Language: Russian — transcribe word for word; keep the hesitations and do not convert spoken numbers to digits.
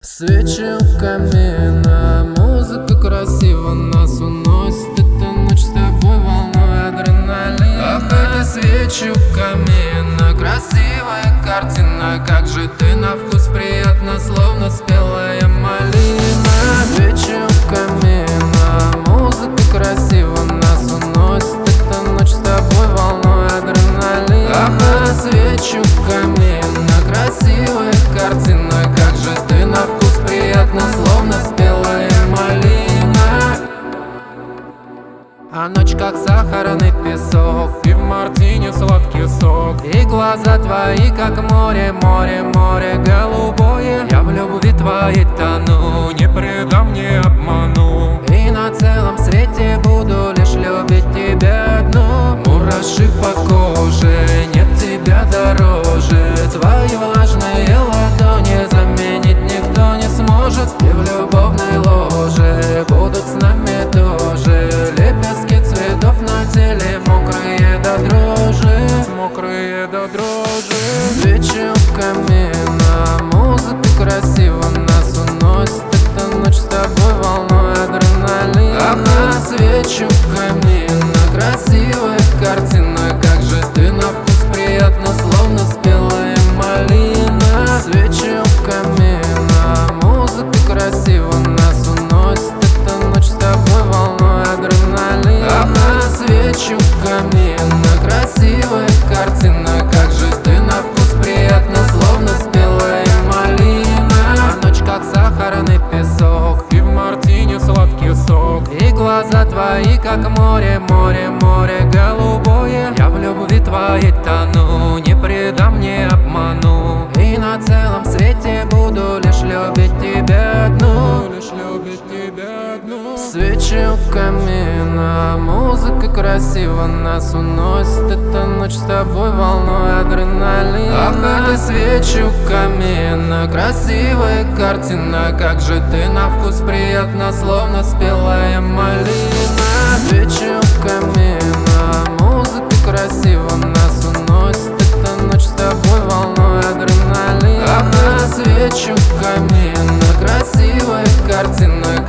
Свечи у камина, музыка красиво нас уносит. Эта ночь с тобой волной адреналин. Ах, эти свечи у камина, красивая картина. Как же ты на вкус приятно, словно спелая малина. Свечи у камина, музыка красиво нас уносит. Эта ночь с тобой волной адреналин. Ах, эти свечи у камина, красивая картина. Как же ты на вкус приятно, словно спелая малина. А ночь как сахарный песок, и в мартине сладкий сок. И глаза твои как море, море, море голубое. Я в любви твоей тону, не предам, не обману. И на целом свете буду лишь любить тебя одну. Мураши по коже, нет тебя дороже. Твои влажные ладони заменить никто не сможет. И в любовной ложе будут с нами тоже. Лепестки цветов на теле, мокрые до дрожи, мокрые до дрожи. Свечи у камина, музыка красиво нас уносит. Эта ночь с тобой волной адреналин. Ах, а свечи у камина, красивая картина. Как же ты на вкус приятно, словно спелая малина. Свечи у камина, музыка красиво нас уносит. Эта ночь с тобой волной адреналин. Ах, а свечи у камина, красивая картина. Как же ты на вкус приятно, словно спелая малина. А ночь как сахарный песок, и в мартине сладкий сок. И глаза твои как море, море, море голубое. Я в любви твоей тону, не предам, не обману. И на целом свете буду лишь любить тебя одну, лишь любить тебя одну. Свечи у камина, музыка красиво нас уносит. Эта ночь с тобой волной адреналин. Ах, эти свечи у камина, красивая картина. Как же ты на вкус приятно, словно спелая малина. Свечи у камина, музыка красиво нас уносит. Эта ночь с тобой волной адреналин. Ах, а свечи у камина, красивая картина.